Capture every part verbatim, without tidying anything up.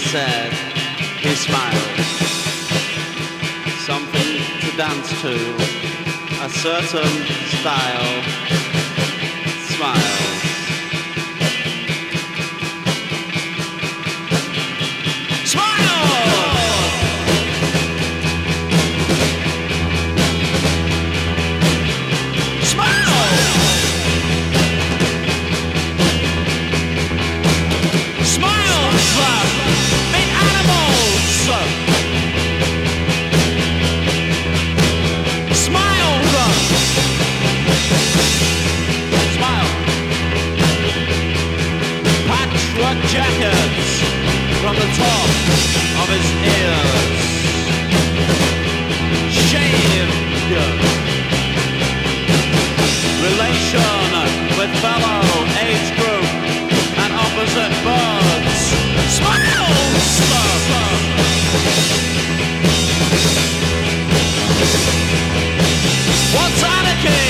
said, he smiled. Something to dance to, a certain style smiles. Jackets from the top of his ears, shaved, relation with fellow age group and opposite birds, smiles. What's anarchy?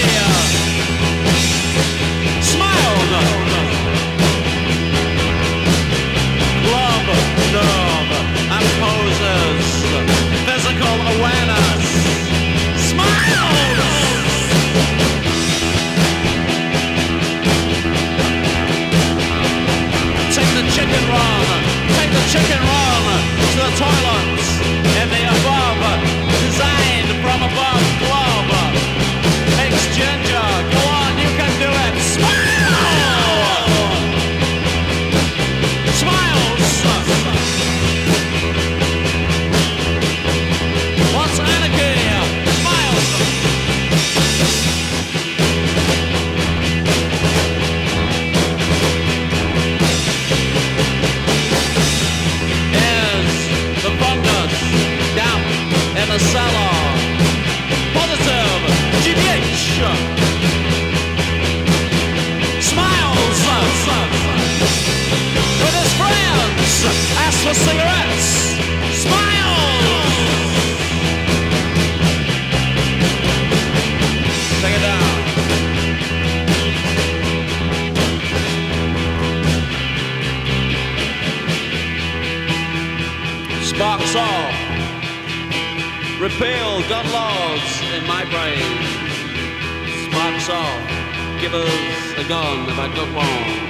Nerve and poses, physical awareness, smiles! Take the chicken run, take the chicken run to the toilets in the above, designed from above club. Makes ginger, go on, you can do it, smile! Smiles! What's anarchy? Smiles! Is the fungus damp in the cellar? Positive G B H! Smiles! With his friends! Ask for cigarettes! Smiles! Take it down. Sparks off. Repeal gun laws in my brain. Sparks off. Give us a gun if I got one.